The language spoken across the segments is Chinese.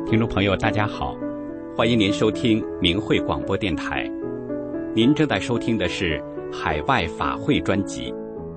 听众朋友大家好，欢迎您收听明慧广播电台。您正在收听的是海外法会专辑。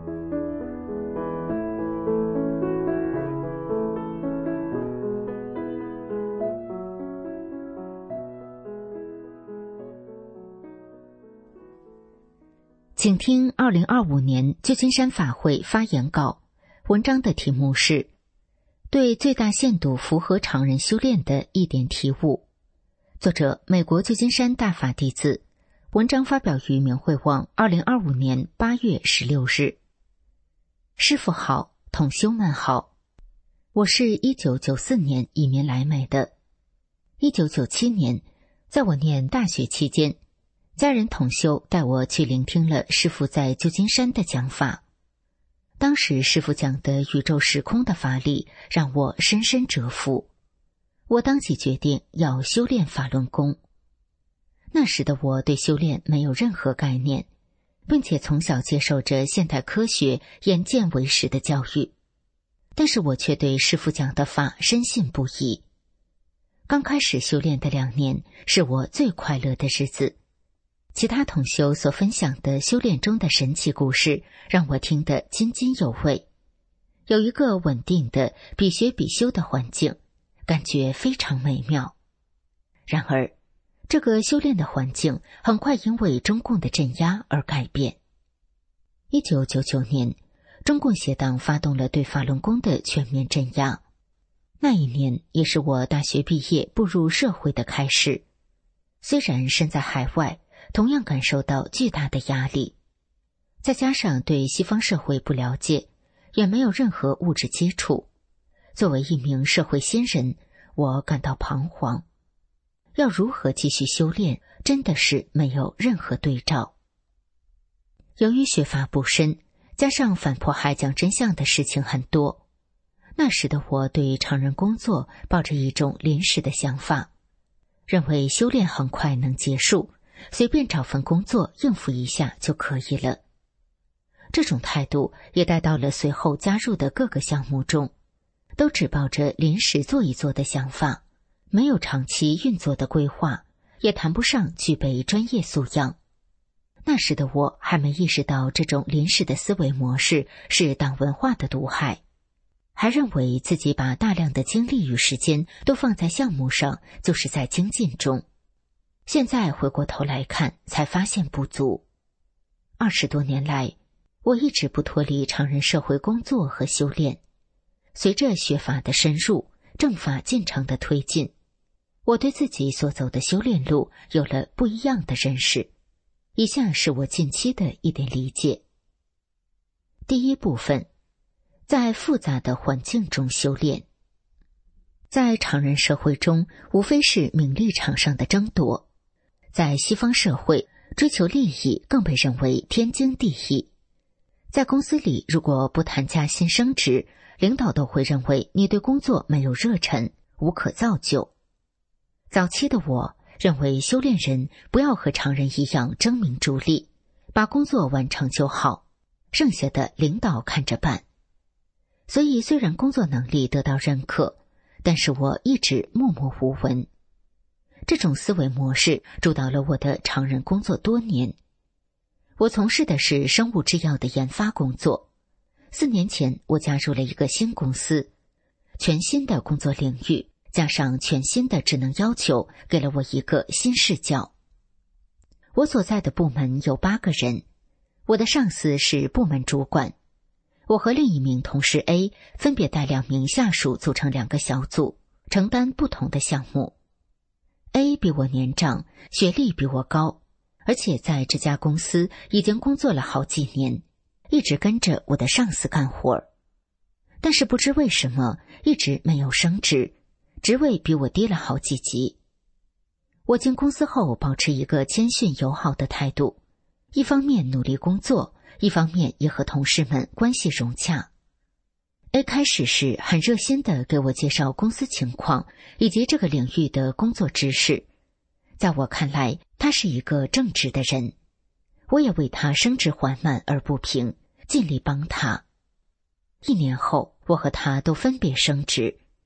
请听2025年旧金山法会发言稿，文章的题目是对最大限度符合常人修炼的一点体悟，作者美国旧金山大法弟子，文章发表于明慧网2025年8月16日。师父好，同修们好，我是1994年移民来美的。1997年，在我念大学期间，家人同修带我去聆听了师父在旧金山的讲法。当时师父讲的宇宙时空的法理让我深深折服，我当即决定要修炼法轮功。那时的我对修炼没有任何概念，并且从小接受着现代科学眼见为实的教育，但是我却对师父讲的法深信不疑。刚开始修炼的2年是我最快乐的日子，其他同修所分享的修炼中的神奇故事让我听得津津有味，有一个稳定的比学比修的环境，感觉非常美妙。然而这个修炼的环境很快因为中共的镇压而改变。1999年，中共邪党发动了对法轮功的全面镇压，那一年也是我大学毕业步入社会的开始。虽然身在海外，同样感受到巨大的压力，再加上对西方社会不了解，也没有任何物质接触，作为一名社会新人，我感到彷徨。要如何继续修炼，真的是没有任何对照。由于学法不深，加上反迫害讲真相的事情很多，那时的我对常人工作抱着一种临时的想法，认为修炼很快能结束，随便找份工作应付一下就可以了。这种态度也带到了随后加入的各个项目中，都只抱着临时做一做的想法，没有长期运作的规划，也谈不上具备专业素养。那时的我还没意识到这种临时的思维模式是党文化的毒害，还认为自己把大量的精力与时间都放在项目上，就是在精进中。现在回过头来看，才发现不足。20多年来，我一直不脱离常人社会工作和修炼。随着学法的深入，正法进程的推进，我对自己所走的修炼路有了不一样的认识。以下是我近期的一点理解。第一部分，在复杂的环境中修炼。在常人社会中，无非是名利场上的争夺。在西方社会，追求利益更被认为天经地义。在公司里，如果不谈加薪升职，领导都会认为你对工作没有热忱，无可造就。早期的我认为修炼人不要和常人一样争名逐利，把工作完成就好，剩下的领导看着办。所以虽然工作能力得到认可，但是我一直默默无闻。这种思维模式主导了我的常人工作多年。我从事的是生物制药的研发工作。4年前，我加入了一个新公司，全新的工作领域，加上全新的职能要求，给了我一个新视角。我所在的部门有8个人，我的上司是部门主管。我和另一名同事 A 分别带2名下属组成2个小组，承担不同的项目。A 比我年长，学历比我高，而且在这家公司已经工作了好几年，一直跟着我的上司干活。但是不知为什么一直没有升职，职位比我低了好几级。我进公司后保持一个谦逊友好的态度，一方面努力工作，一方面也和同事们关系融洽。A 开始时很热心地给我介绍公司情况以及这个领域的工作知识，在我看来他是一个正直的人，我也为他升职缓慢而不平，尽力帮他。1年后，我和他都分别升职。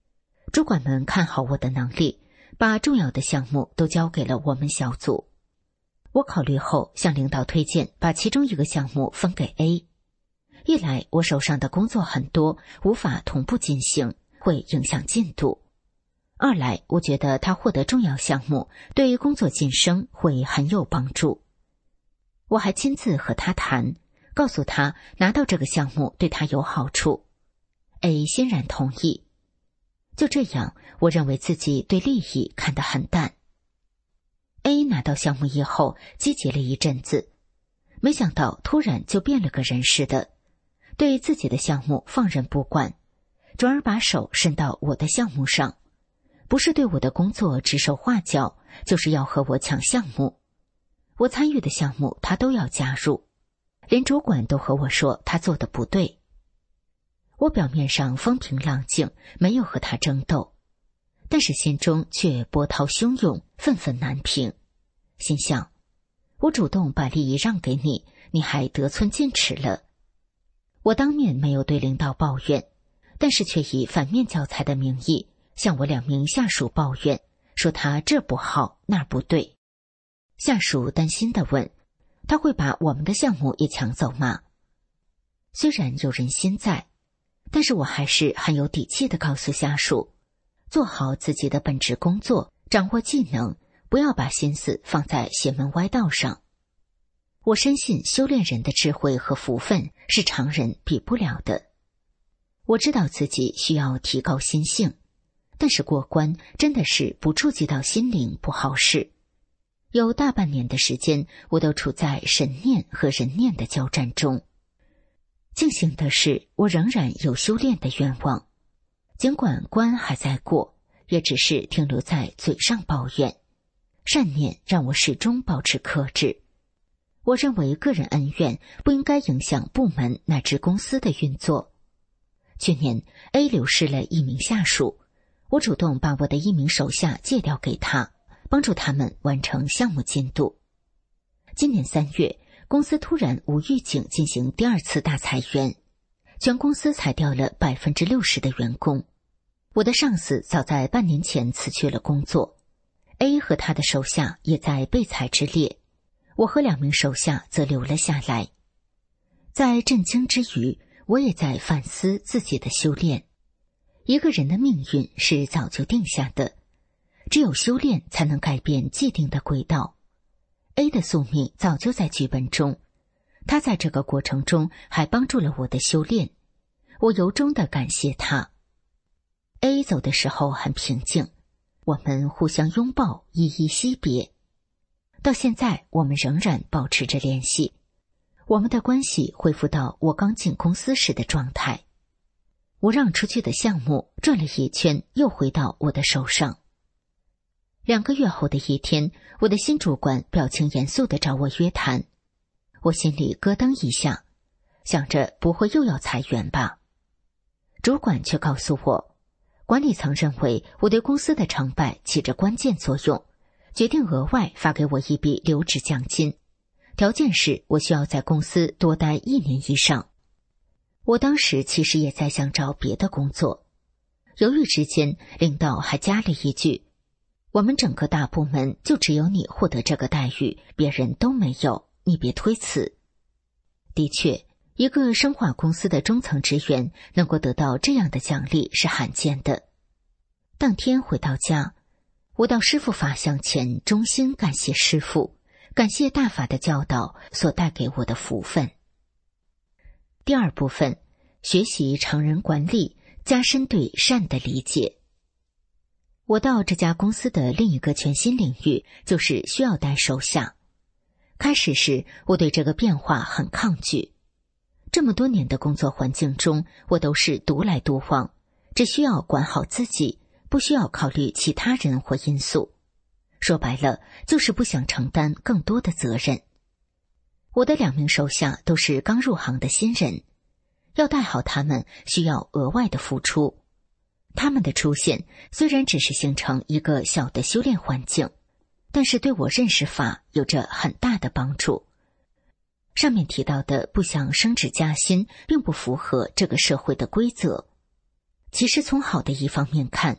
主管们看好我的能力，把重要的项目都交给了我们小组。我考虑后向领导推荐把其中一个项目分给 A。 一来我手上的工作很多，无法同步进行，会影响进度；二来我觉得他获得重要项目对工作晋升会很有帮助。我还亲自和他谈，告诉他拿到这个项目对他有好处。 A 欣然同意。就这样，我认为自己对利益看得很淡。 A 拿到项目以后积极了一阵子，没想到突然就变了个人似的，对自己的项目放任不管，转而把手伸到我的项目上，不是对我的工作指手画脚，就是要和我抢项目。我参与的项目他都要加入，连主管都和我说他做的不对。我表面上风平浪静，没有和他争斗，但是心中却波涛汹涌，愤愤难平。心想，我主动把利益让给你，你还得寸进尺了。我当面没有对领导抱怨，但是却以反面教材的名义向我2名下属抱怨，说他这不好那不对。下属担心地问，他会把我们的项目也抢走吗？虽然有人心在，但是我还是很有底气地告诉下属，做好自己的本职工作，掌握技能，不要把心思放在邪门歪道上。我深信修炼人的智慧和福分是常人比不了的。我知道自己需要提高心性，但是过关真的是不触及到心灵不好事。有大半年的时间，我都处在神念和人念的交战中。庆幸的是，我仍然有修炼的愿望，尽管关还在过，也只是停留在嘴上抱怨。善念让我始终保持克制。我认为个人恩怨不应该影响部门乃至公司的运作。去年 A 流失了1名下属，我主动把我的1名手下借调给他，帮助他们完成项目进度。今年3月，公司突然无预警进行第2次大裁员，全公司裁掉了 60% 的员工。我的上司早在半年前辞去了工作， A 和他的手下也在被裁之列，我和2名手下则留了下来。在震惊之余，我也在反思自己的修炼。一个人的命运是早就定下的，只有修炼才能改变既定的轨道。A 的宿命早就在剧本中，他在这个过程中还帮助了我的修炼，我由衷地感谢他。A 走的时候很平静，我们互相拥抱，依依惜别。到现在我们仍然保持着联系，我们的关系恢复到我刚进公司时的状态。我让出去的项目转了一圈，又回到我的手上。2个月后的一天，我的新主管表情严肃地找我约谈，我心里咯噔一下，想着不会又要裁员吧。主管却告诉我，管理层认为我对公司的成败起着关键作用，决定额外发给我一笔留职奖金，条件是我需要在公司多待1年以上。我当时其实也在想找别的工作，犹豫之间，领导还加了一句，我们整个大部门就只有你获得这个待遇，别人都没有，你别推辞。的确，一个生化公司的中层职员能够得到这样的奖励是罕见的。当天回到家，我到师父法像前衷心感谢师父，感谢大法的教导所带给我的福分。第2部分，学习常人管理，加深对善的理解。我到这家公司的另一个全新领域，就是需要带手下。开始时，我对这个变化很抗拒。这么多年的工作环境中，我都是独来独往，只需要管好自己，不需要考虑其他人或因素。说白了，就是不想承担更多的责任。我的2名手下都是刚入行的新人，要带好他们需要额外的付出。他们的出现虽然只是形成一个小的修炼环境，但是对我认识法有着很大的帮助。上面提到的不想升职加薪，并不符合这个社会的规则。其实从好的一方面看，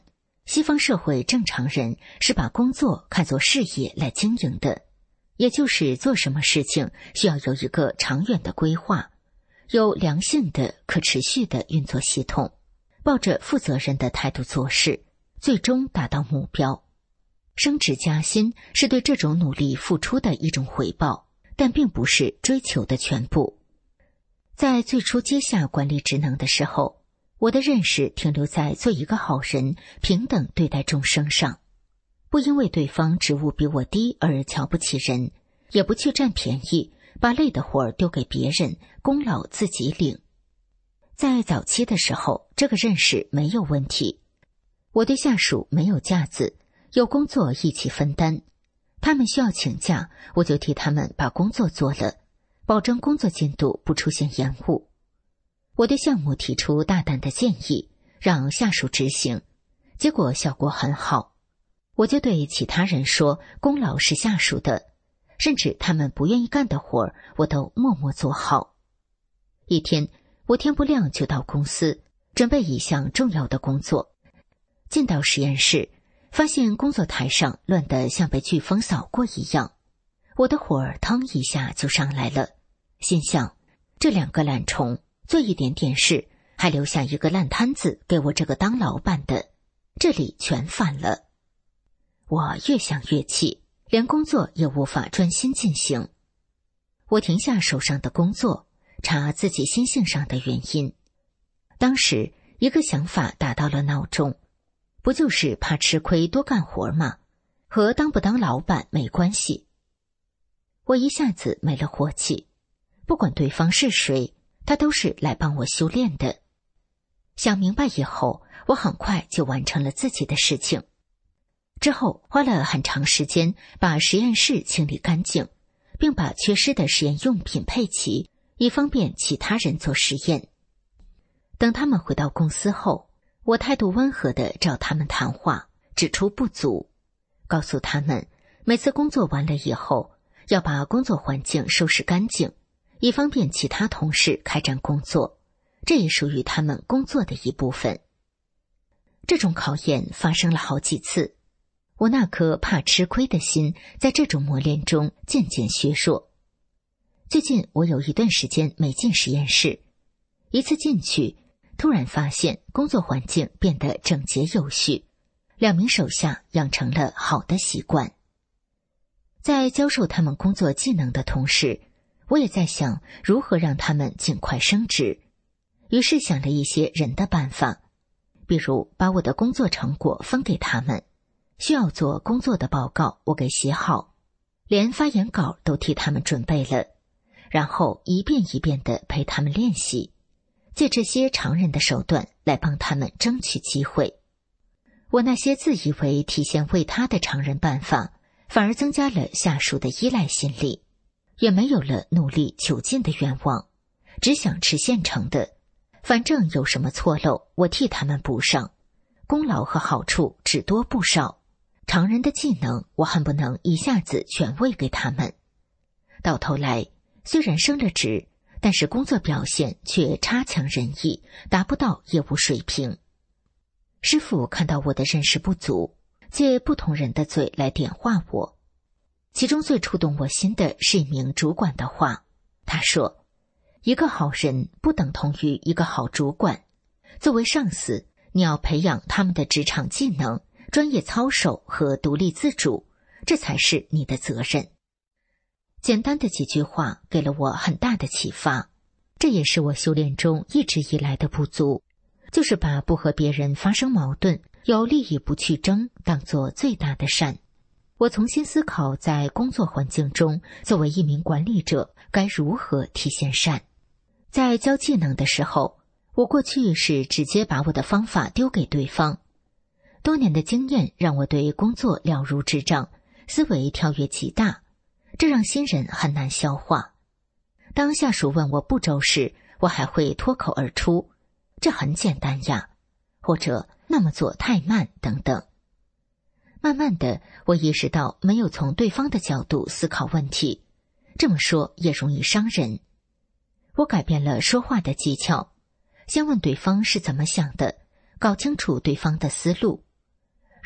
西方社会正常人是把工作看作事业来经营的，也就是做什么事情需要有一个长远的规划，有良性的可持续的运作系统，抱着负责任的态度做事，最终达到目标。升职加薪是对这种努力付出的一种回报，但并不是追求的全部。在最初接下管理职能的时候，我的认识停留在做一个好人，平等对待众生上，不因为对方职务比我低而瞧不起人，也不去占便宜，把累的活儿丢给别人，功劳自己领。在早期的时候，这个认识没有问题。我对下属没有架子，有工作一起分担，他们需要请假，我就替他们把工作做了，保证工作进度不出现延误。我对项目提出大胆的建议，让下属执行，结果效果很好。我就对其他人说，功劳是下属的，甚至他们不愿意干的活儿，我都默默做好。一天，我天不亮就到公司，准备一项重要的工作。进到实验室，发现工作台上乱得像被飓风扫过一样，我的火儿腾一下就上来了，心想，这两个懒虫做一点点事，还留下一个烂摊子给我这个当老板的，这里全反了。我越想越气，连工作也无法专心进行。我停下手上的工作，查自己心性上的原因。当时一个想法打到了脑中，不就是怕吃亏多干活吗？和当不当老板没关系。我一下子没了火气，不管对方是谁，他都是来帮我修炼的。想明白以后，我很快就完成了自己的事情。之后花了很长时间把实验室清理干净，并把缺失的实验用品配齐，以方便其他人做实验。等他们回到公司后，我态度温和地找他们谈话，指出不足，告诉他们每次工作完了以后，要把工作环境收拾干净，以方便其他同事开展工作，这也属于他们工作的一部分。这种考验发生了好几次，我那颗怕吃亏的心在这种磨练中渐渐削弱。最近我有一段时间没进实验室，一次进去，突然发现工作环境变得整洁有序，2名手下养成了好的习惯。在教授他们工作技能的同时，我也在想如何让他们尽快升职，于是想了一些人的办法，比如把我的工作成果分给他们，需要做工作的报告我给写好，连发言稿都替他们准备了，然后一遍一遍地陪他们练习，借这些常人的手段来帮他们争取机会。我那些自以为体现为他的常人办法，反而增加了下属的依赖心理，也没有了努力求进的愿望，只想吃现成的，反正有什么错漏我替他们补上，功劳和好处只多不少，常人的技能我恨不能一下子全喂给他们。到头来虽然升了职，但是工作表现却差强人意，达不到业务水平。师傅看到我的认识不足，借不同人的嘴来点化我。其中最触动我心的是一名主管的话，他说，一个好人不等同于一个好主管，作为上司，你要培养他们的职场技能、专业操守和独立自主，这才是你的责任。简单的几句话给了我很大的启发，这也是我修炼中一直以来的不足，就是把不和别人发生矛盾，有利益不去争当作最大的善。我重新思考在工作环境中，作为一名管理者该如何体现善。在教技能的时候，我过去是直接把我的方法丢给对方，多年的经验让我对工作了如指掌，思维跳跃极大，这让新人很难消化。当下属问我步骤时，我还会脱口而出，这很简单呀，或者那么做太慢等等。慢慢的，我意识到没有从对方的角度思考问题，这么说也容易伤人。我改变了说话的技巧，先问对方是怎么想的，搞清楚对方的思路，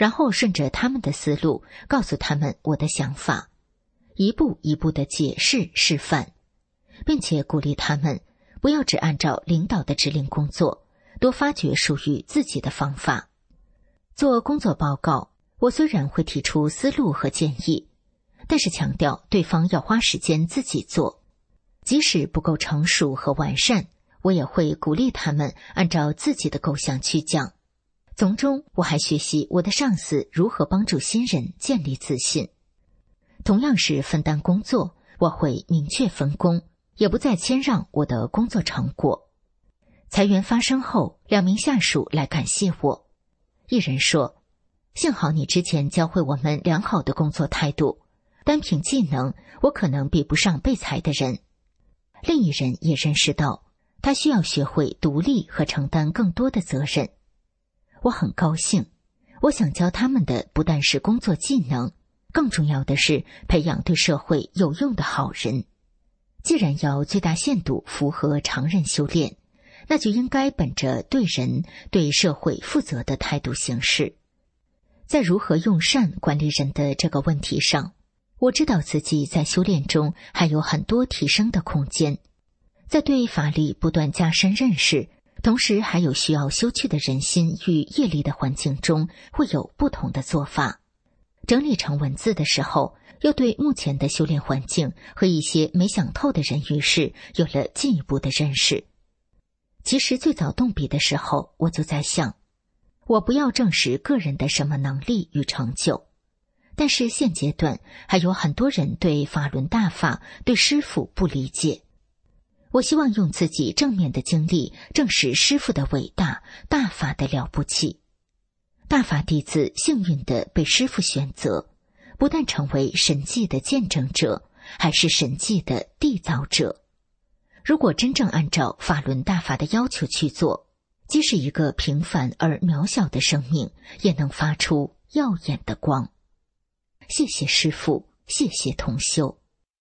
然后顺着他们的思路告诉他们我的想法，一步一步地解释示范，并且鼓励他们不要只按照领导的指令工作，多发掘属于自己的方法。做工作报告，我虽然会提出思路和建议，但是强调对方要花时间自己做，即使不够成熟和完善，我也会鼓励他们按照自己的构想去讲。从中我还学习我的上司如何帮助新人建立自信。同样是分担工作，我会明确分工，也不再谦让我的工作成果。裁员发生后，2名下属来感谢我。一人说，幸好你之前教会我们良好的工作态度，单凭技能，我可能比不上被裁的人。另一人也认识到，他需要学会独立和承担更多的责任。我很高兴，我想教他们的不但是工作技能，更重要的是培养对社会有用的好人。既然要最大限度符合常人修炼，那就应该本着对人、对社会负责的态度行事。在如何用善管理人的这个问题上，我知道自己在修炼中还有很多提升的空间。在对法力不断加深认识，同时还有需要修去的人心与业力的环境中，会有不同的做法。整理成文字的时候，又对目前的修炼环境和一些没想透的人与事有了进一步的认识。其实最早动笔的时候，我就在想，我不要证实个人的什么能力与成就，但是现阶段还有很多人对法轮大法、对师父不理解。我希望用自己正面的经历证实师父的伟大，大法的了不起。大法弟子幸运地被师父选择，不但成为神迹的见证者，还是神迹的缔造者。如果真正按照法轮大法的要求去做，即使一个平凡而渺小的生命，也能发出耀眼的光。谢谢师父，谢谢同修。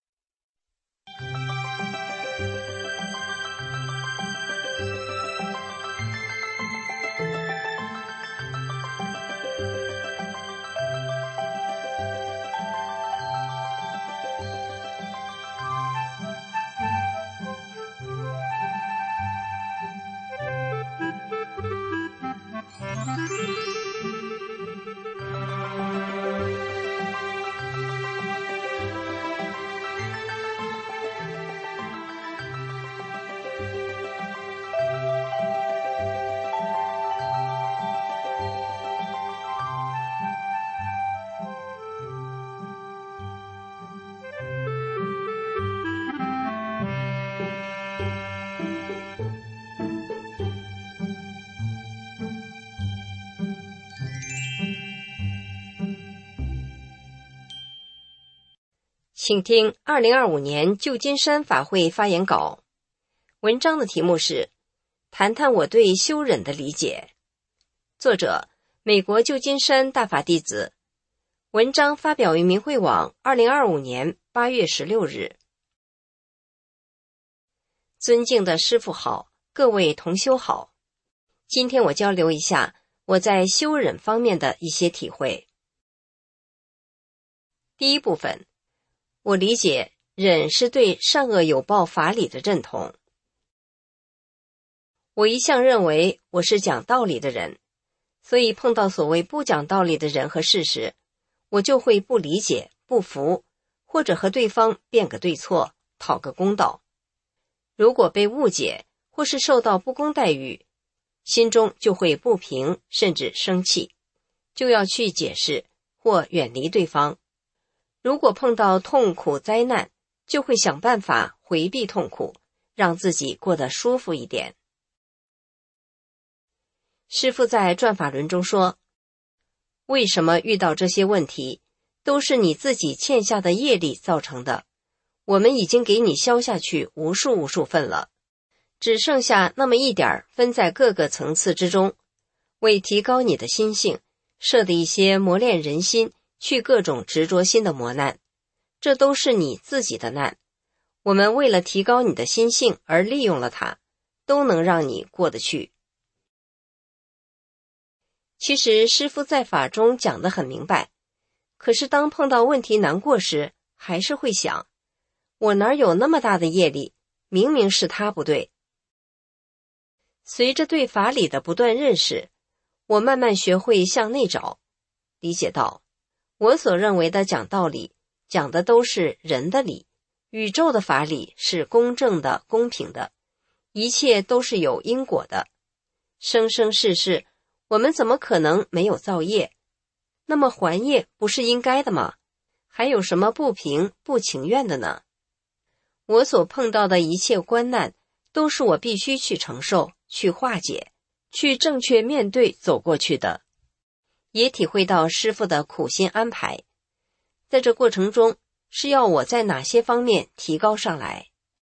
请听2025年旧金山法会发言稿。文章的题目是谈谈我对修忍的理解。作者美国旧金山大法弟子。文章发表于明慧网2025年8月16日。尊敬的师父好，各位同修好。今天我交流一下我在修忍方面的一些体会。第一部分，我理解忍是对善恶有报法理的认同。我一向认为我是讲道理的人，所以碰到所谓不讲道理的人和事时，我就会不理解、不服，或者和对方辩个对错，讨个公道。如果被误解或是受到不公待遇，心中就会不平，甚至生气，就要去解释或远离对方。如果碰到痛苦灾难，就会想办法回避痛苦，让自己过得舒服一点。师父在转法轮中说，为什么遇到这些问题，都是你自己欠下的业力造成的，我们已经给你消下去无数份了，只剩下那么一点分在各个层次之中，为提高你的心性，设的一些磨练人心去各种执着心的磨难，这都是你自己的难，我们为了提高你的心性而利用了它，都能让你过得去。 其实师父在法中讲得很明白，可是当碰到问题难过时，还是会想，我哪有那么大的业力，明明是他不对。随着对法理的不断认识，我慢慢学会向内找，理解到我所认为的讲道理，讲的都是人的理，宇宙的法理是公正的、公平的，一切都是有因果的。生生世世，我们怎么可能没有造业？那么还业不是应该的吗？还有什么不平、不情愿的呢？我所碰到的一切关难，都是我必须去承受、去化解、去正确面对走过去的。也体会到师父的苦心安排，在这过程中是要我在哪些方面提高上来。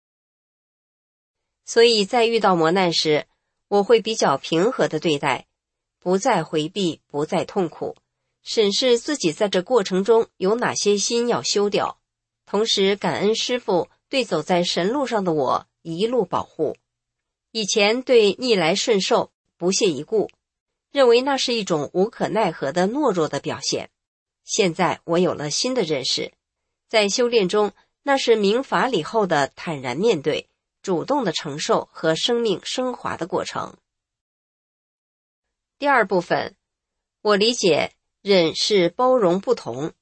所以在遇到磨难时，我会比较平和地对待，不再回避，不再痛苦，审视自己在这过程中有哪些心要修掉，同时感恩师父对走在神路上的我一路保护。以前对逆来顺受不屑一顾，认为那是一种无可奈何的懦弱的表现。现在我有了新的认识，在修炼中，那是明法理后的坦然面对、主动的承受和生命升华的过程。第二部分，我理解忍是包容不同。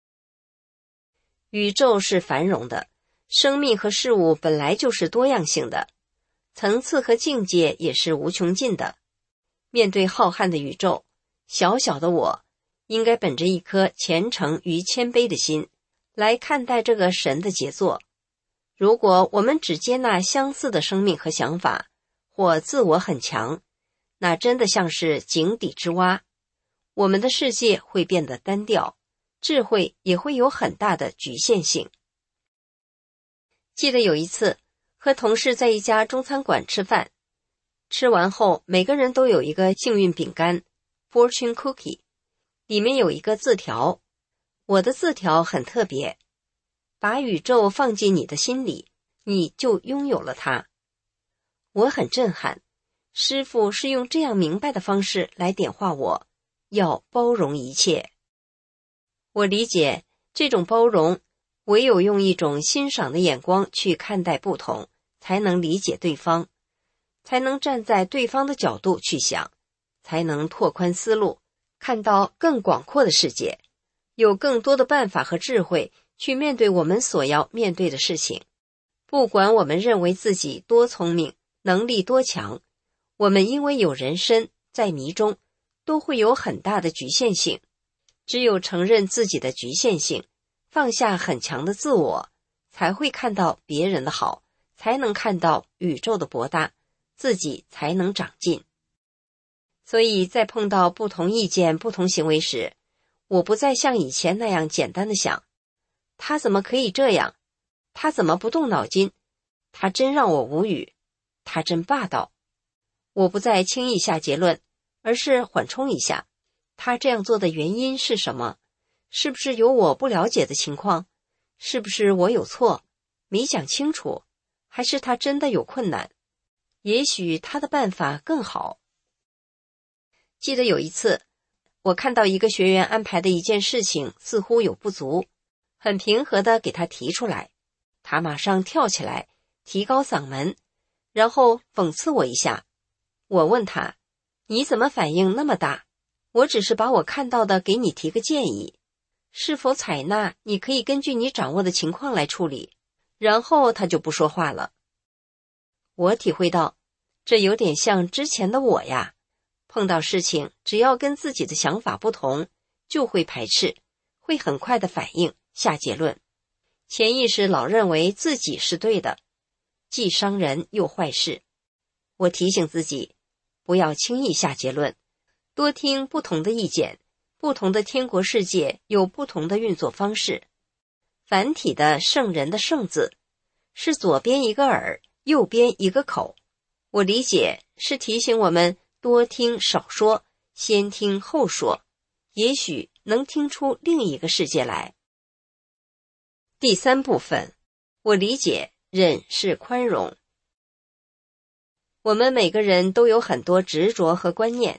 宇宙是繁荣的，生命和事物本来就是多样性的，层次和境界也是无穷尽的。面对浩瀚的宇宙，小小的我应该本着一颗虔诚与谦卑的心来看待这个神的杰作。如果我们只接纳相似的生命和想法，或自我很强，那真的像是井底之蛙，我们的世界会变得单调，智慧也会有很大的局限性。记得有一次和同事在一家中餐馆吃饭，吃完后每个人都有一个幸运饼干 Fortune Cookie， 里面有一个字条，我的字条很特别，把宇宙放进你的心里，你就拥有了它。我很震撼，师父是用这样明白的方式来点化我，要包容一切。我理解这种包容，唯有用一种欣赏的眼光去看待不同，才能理解对方，才能站在对方的角度去想，才能拓宽思路，看到更广阔的世界，有更多的办法和智慧去面对我们所要面对的事情。不管我们认为自己多聪明，能力多强，我们因为有人身在迷中，都会有很大的局限性。只有承认自己的局限性，放下很强的自我，才会看到别人的好，才能看到宇宙的博大，自己才能长进。所以在碰到不同意见、不同行为时，我不再像以前那样简单的想，他怎么可以这样？他怎么不动脑筋？他真让我无语，他真霸道。我不再轻易下结论，而是缓冲一下，他这样做的原因是什么？是不是有我不了解的情况？是不是我有错，没讲清楚？还是他真的有困难？也许他的办法更好。记得有一次，我看到一个学员安排的一件事情似乎有不足，很平和地给他提出来，他马上跳起来，提高嗓门，然后讽刺我一下。我问他，你怎么反应那么大？我只是把我看到的给你提个建议，是否采纳你可以根据你掌握的情况来处理。然后他就不说话了。我体会到，这有点像之前的我呀，碰到事情只要跟自己的想法不同，就会排斥，会很快的反应，下结论。潜意识老认为自己是对的，既伤人又坏事。我提醒自己，不要轻易下结论，多听不同的意见，不同的天国世界有不同的运作方式。繁体的圣人的圣字，是左边一个耳，右边一个口。我理解是提醒我们多听少说，先听后说，也许能听出另一个世界来。第三部分，我理解忍是宽容。我们每个人都有很多执着和观念，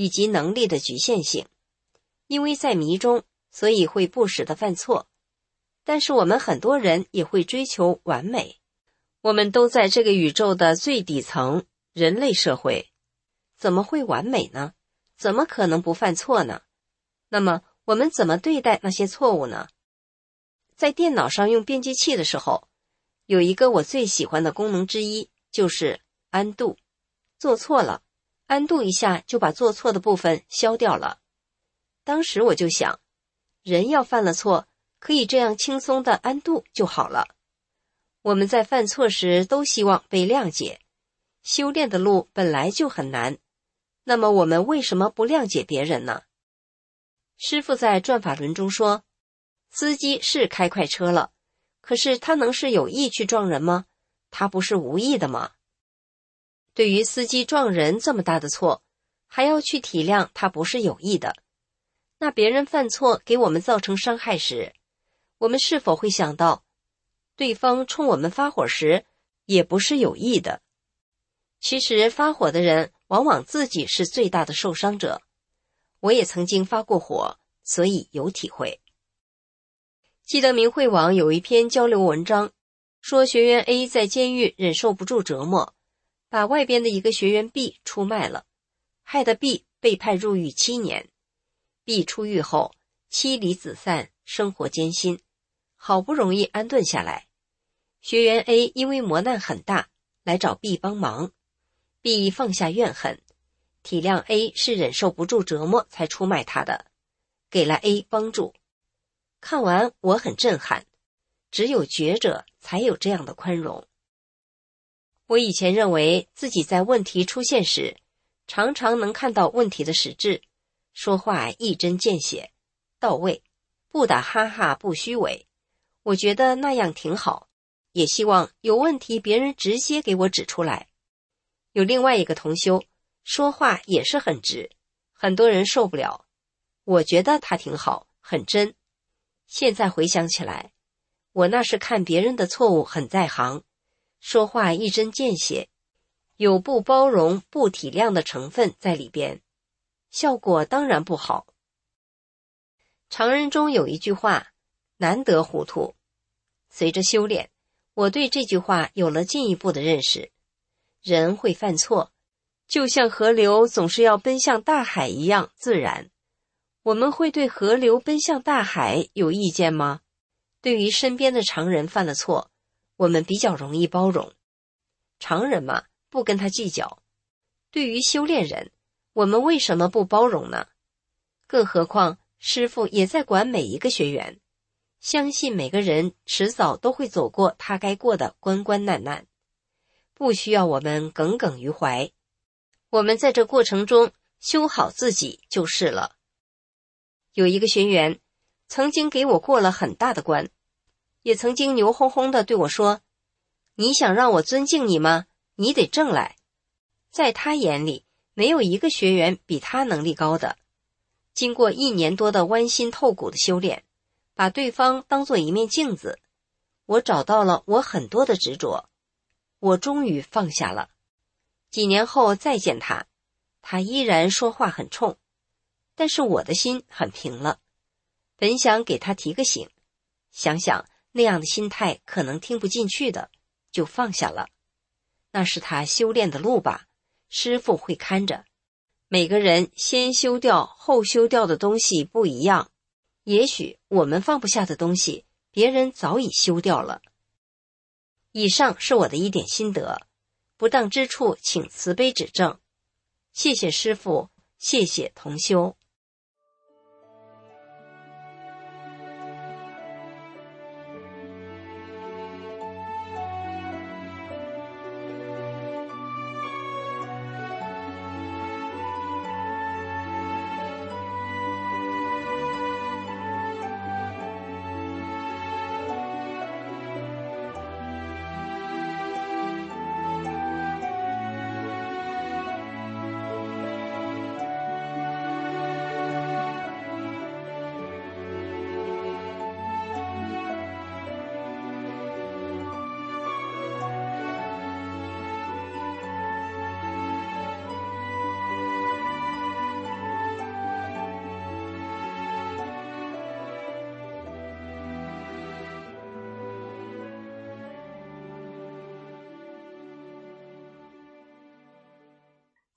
以及能力的局限性。因为在迷中，所以会不时地犯错。但是我们很多人也会追求完美。我们都在这个宇宙的最底层，人类社会，怎么会完美呢？怎么可能不犯错呢？那么我们怎么对待那些错误呢？在电脑上用编辑器的时候，有一个我最喜欢的功能之一，就是undo。做错了，undo一下就把做错的部分消掉了。当时我就想，人要犯了错，可以这样轻松的undo就好了。我们在犯错时都希望被谅解，修炼的路本来就很难，那么我们为什么不谅解别人呢？师父在转法轮中说，司机是开快车了，可是他能是有意去撞人吗？他不是无意的吗？对于司机撞人这么大的错，还要去体谅他不是有意的，那别人犯错给我们造成伤害时，我们是否会想到，对方冲我们发火时也不是有意的？其实发火的人往往自己是最大的受伤者。我也曾经发过火，所以有体会。记得明慧网有一篇交流文章，说学员 A 在监狱忍受不住折磨，把外边的一个学员 B 出卖了，害得 B 被判入狱7年。B 出狱后妻离子散，生活艰辛，好不容易安顿下来。学员 A 因为磨难很大，来找 B 帮忙。B 放下怨恨，体谅 A 是忍受不住折磨才出卖他的，给了 A 帮助。看完我很震撼，只有觉者才有这样的宽容。我以前认为自己在问题出现时，常常能看到问题的实质，说话一针见血，到位，不打哈哈不虚伪。我觉得那样挺好，也希望有问题别人直接给我指出来。有另外一个同修，说话也是很直，很多人受不了。我觉得他挺好，很真。现在回想起来，我那是看别人的错误很在行，说话一针见血，有不包容不体谅的成分在里边，效果当然不好。常人中有一句话，难得糊涂。随着修炼，我对这句话有了进一步的认识。人会犯错，就像河流总是要奔向大海一样自然。我们会对河流奔向大海有意见吗？对于身边的常人犯了错，我们比较容易包容。常人嘛，不跟他计较。对于修炼人，我们为什么不包容呢？更何况师父也在管每一个学员，相信每个人迟早都会走过他该过的关关难难，不需要我们耿耿于怀。我们在这过程中修好自己就是了。有一个学员曾经给我过了很大的关，也曾经牛哄哄地对我说，你想让我尊敬你吗？你得正来。在他眼里，没有一个学员比他能力高的。经过1年多的剜心透骨的修炼，把对方当作一面镜子，我找到了我很多的执着，我终于放下了。几年后再见他，他依然说话很冲，但是我的心很平了。本想给他提个醒，想想那样的心态可能听不进去的，就放下了。那是他修炼的路吧，师父会看着。每个人先修掉后修掉的东西不一样，也许我们放不下的东西，别人早已修掉了。以上是我的一点心得，不当之处请慈悲指正。谢谢师父，谢谢同修。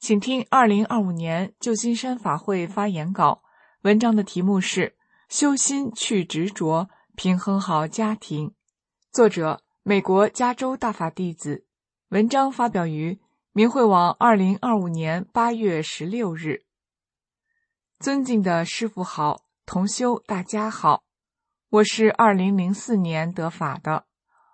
请听2025年旧金山法会发言稿，文章的题目是修心去执着，平衡好家庭。作者美国加州大法弟子，文章发表于明慧网2025年8月16日。尊敬的师父好，同修大家好，我是2004年得法的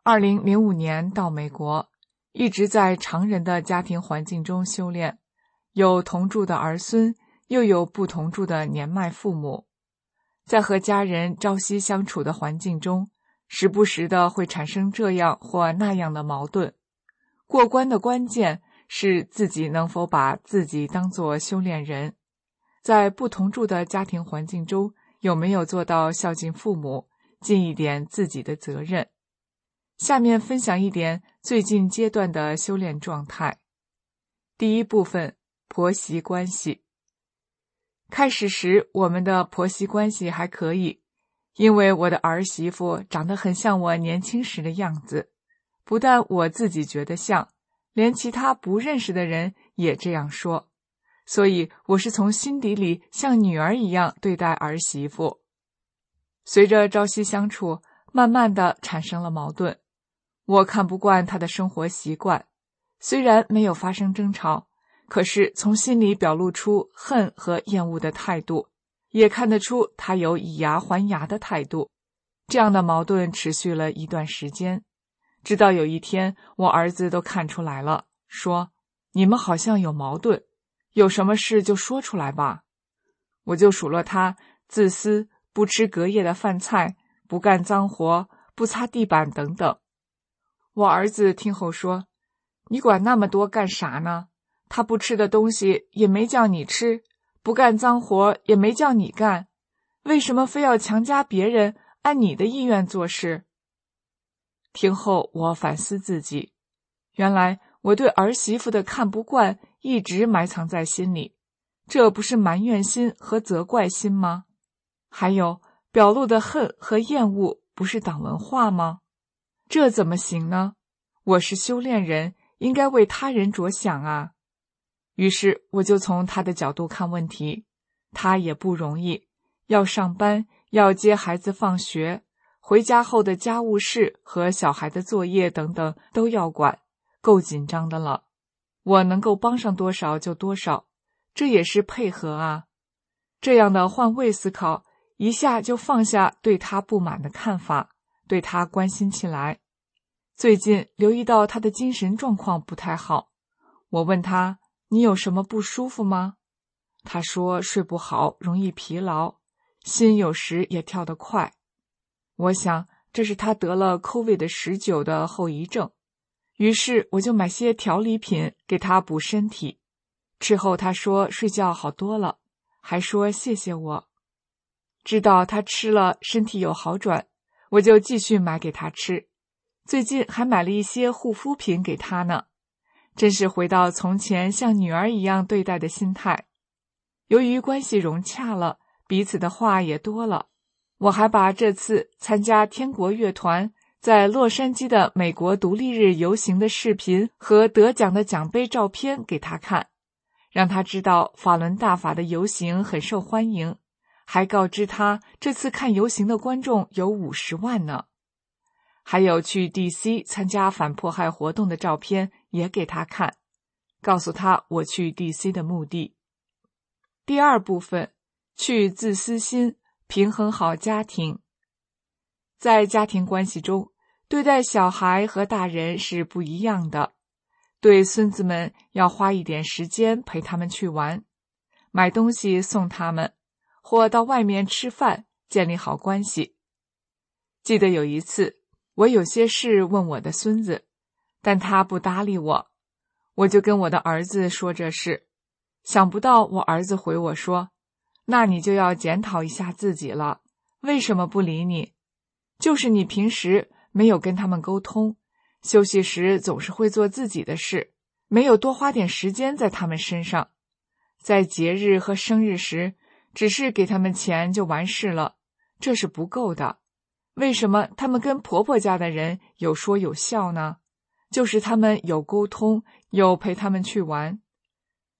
，2005年到美国，一直在常人的家庭环境中修炼，有同住的儿孙，又有不同住的年迈父母，在和家人朝夕相处的环境中，时不时的会产生这样或那样的矛盾。过关的关键是自己能否把自己当作修炼人，在不同住的家庭环境中有没有做到孝敬父母，尽一点自己的责任。下面分享一点最近阶段的修炼状态。第一部分，婆媳关系。开始时我们的婆媳关系还可以，因为我的儿媳妇长得很像我年轻时的样子，不但我自己觉得像，连其他不认识的人也这样说，所以我是从心底里像女儿一样对待儿媳妇。随着朝夕相处，慢慢的产生了矛盾。我看不惯她的生活习惯，虽然没有发生争吵，可是从心里表露出恨和厌恶的态度，也看得出她有以牙还牙的态度。这样的矛盾持续了一段时间，直到有一天我儿子都看出来了，说你们好像有矛盾，有什么事就说出来吧。我就数落他自私，不吃隔夜的饭菜，不干脏活，不擦地板等等。我儿子听后说，你管那么多干啥呢？他不吃的东西也没叫你吃，不干脏活也没叫你干，为什么非要强加别人按你的意愿做事？听后我反思自己，原来我对儿媳妇的看不惯一直埋藏在心里，这不是埋怨心和责怪心吗？还有表露的恨和厌恶不是党文化吗？这怎么行呢？我是修炼人，应该为他人着想啊。于是我就从他的角度看问题，他也不容易，要上班，要接孩子放学，回家后的家务事和小孩的作业等等都要管，够紧张的了。我能够帮上多少就多少，这也是配合啊。这样的换位思考，一下就放下对他不满的看法，对他关心起来。最近留意到他的精神状况不太好，我问他，你有什么不舒服吗？他说睡不好，容易疲劳，心有时也跳得快。我想这是他得了 COVID-19 的后遗症，于是我就买些调理品给他补身体。吃后他说睡觉好多了，还说谢谢我。知道他吃了身体有好转，我就继续买给他吃。最近还买了一些护肤品给他呢，真是回到从前像女儿一样对待的心态。由于关系融洽了，彼此的话也多了，我还把这次参加天国乐团在洛杉矶的美国独立日游行的视频和得奖的奖杯照片给他看，让他知道法轮大法的游行很受欢迎，还告知他这次看游行的观众有50万呢。还有去 DC 参加反迫害活动的照片也给他看，告诉他我去 DC 的目的。第二部分，去自私心，平衡好家庭。在家庭关系中，对待小孩和大人是不一样的。对孙子们要花一点时间陪他们去玩，买东西送他们，或到外面吃饭，建立好关系。记得有一次，我有些事问我的孙子，但他不搭理我，我就跟我的儿子说这事。想不到我儿子回我说，那你就要检讨一下自己了，为什么不理你？就是你平时没有跟他们沟通，休息时总是会做自己的事，没有多花点时间在他们身上。在节日和生日时，只是给他们钱就完事了，这是不够的。为什么他们跟婆婆家的人有说有笑呢？就是他们有沟通，有陪他们去玩。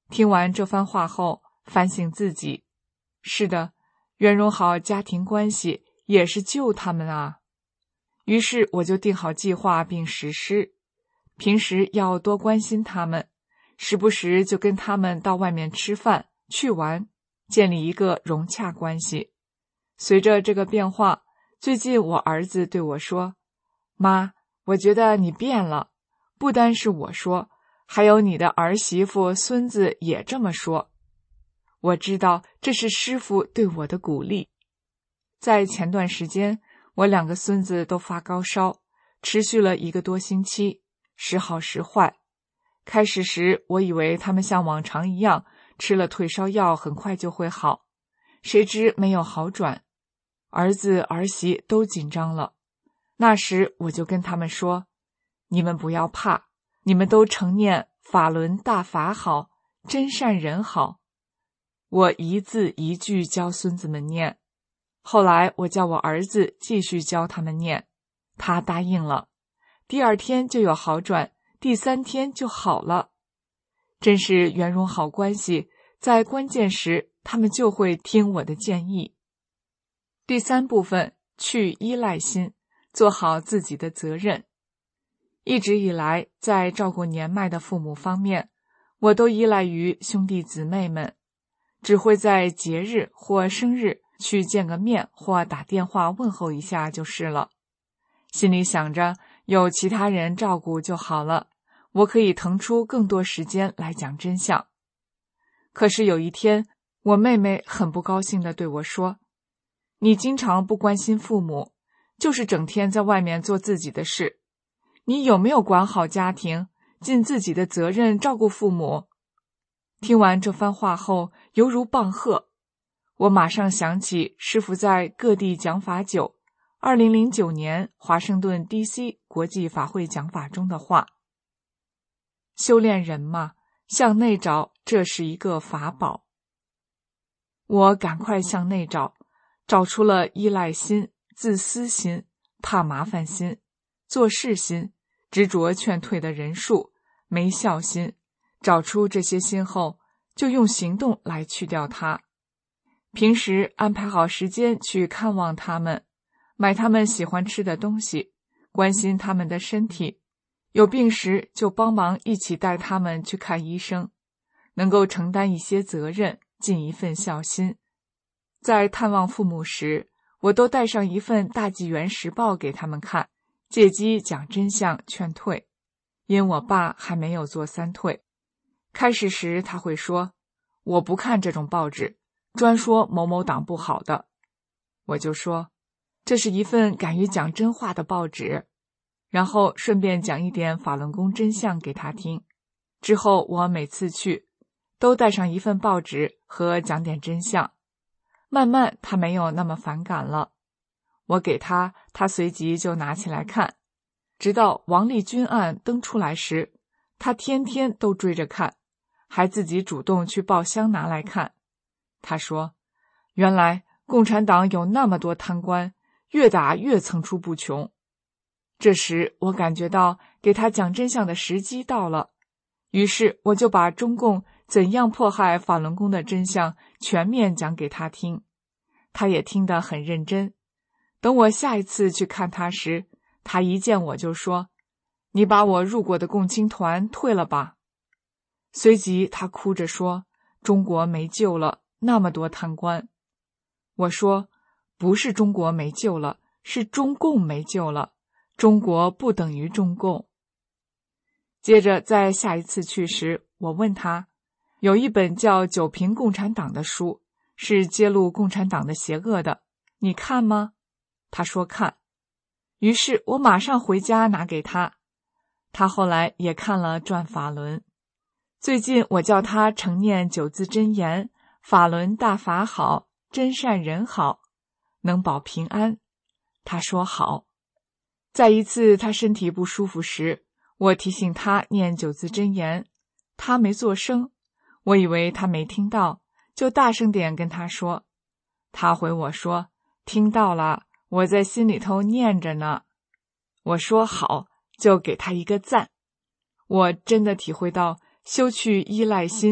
听完这番话后，反省自己，是的，圆融好家庭关系也是救他们啊。于是我就定好计划并实施，平时要多关心他们，时不时就跟他们到外面吃饭、去玩，建立一个融洽关系。随着这个变化，最近我儿子对我说：“妈，我觉得你变了。”不单是我说，还有你的儿媳妇、孙子也这么说。我知道这是师父对我的鼓励。在前段时间，我2个孙子都发高烧，持续了1个多星期，时好时坏。开始时，我以为他们像往常一样，吃了退烧药很快就会好，谁知没有好转。儿子儿媳都紧张了。那时我就跟他们说：“你们不要怕，你们都承念法轮大法好，真善人好。”我一字一句教孙子们念。后来我叫我儿子继续教他们念，他答应了。第2天就有好转，第3天就好了。真是圆融好关系，在关键时他们就会听我的建议。第3部分，去依赖心，做好自己的责任。一直以来，在照顾年迈的父母方面，我都依赖于兄弟姊妹们，只会在节日或生日去见个面或打电话问候一下就是了。心里想着有其他人照顾就好了，我可以腾出更多时间来讲真相。可是有一天，我妹妹很不高兴地对我说：“你经常不关心父母，就是整天在外面做自己的事，你有没有管好家庭，尽自己的责任照顾父母？”听完这番话后，犹如棒喝。我马上想起师父在各地讲法久2009年华盛顿 DC 国际法会讲法中的话：“修炼人嘛，向内找，这是一个法宝。”我赶快向内找，找出了依赖心、自私心、怕麻烦心、做事心、执着劝退的人数、没孝心。找出这些心后，就用行动来去掉它。平时安排好时间去看望他们，买他们喜欢吃的东西，关心他们的身体，有病时就帮忙一起带他们去看医生，能够承担一些责任，尽一份孝心。在探望父母时，我都带上一份大纪元时报给他们看，借机讲真相劝退。因我爸还没有做3退，开始时他会说：“我不看这种报纸，专说某某党不好的。”我就说：“这是一份敢于讲真话的报纸。”然后顺便讲一点法轮功真相给他听。之后我每次去，都带上一份报纸和讲点真相。慢慢他没有那么反感了，我给他，他随即就拿起来看。直到王立军案登出来时，他天天都追着看，还自己主动去报箱拿来看。他说：“原来共产党有那么多贪官，越打越层出不穷。”这时我感觉到给他讲真相的时机到了，于是我就把中共怎样迫害法轮功的真相全面讲给他听。他也听得很认真。等我下一次去看他时，他一见我就说：“你把我入过的共青团退了吧。”随即他哭着说：“中国没救了，那么多贪官。”我说：“不是中国没救了，是中共没救了，中国不等于中共。”接着在下一次去时，我问他，有一本叫《九评共产党》的书，是揭露共产党的邪恶的，你看吗？他说看。于是我马上回家拿给他，他后来也看了《转法轮》。最近我叫他承念9字真言：法轮大法好，真善人好，能保平安。他说好。在一次他身体不舒服时，我提醒他念9字真言，他没作声，我以为他没听到，就大声点跟他说。他回我说：“听到了，我在心里头念着呢。”我说好，就给他一个赞。我真的体会到修去依赖心，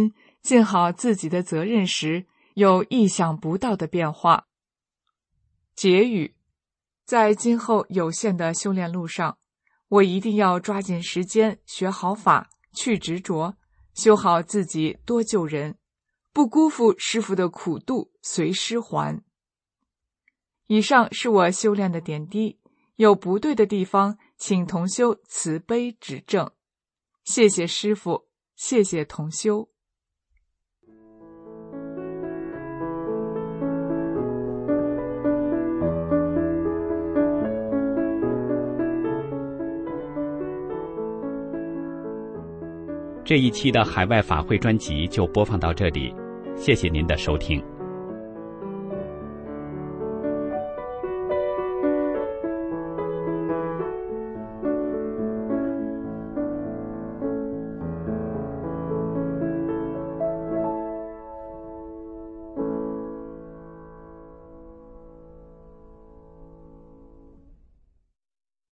尽好自己的责任时，有意想不到的变化。结语：在今后有限的修炼路上，我一定要抓紧时间学好法，去执着，修好自己，多救人，不辜负师父的苦度，随师还。以上是我修炼的点滴，有不对的地方，请同修慈悲指正。谢谢师父，谢谢同修。 这一期的海外法会专辑就播放到这里，谢谢您的收听。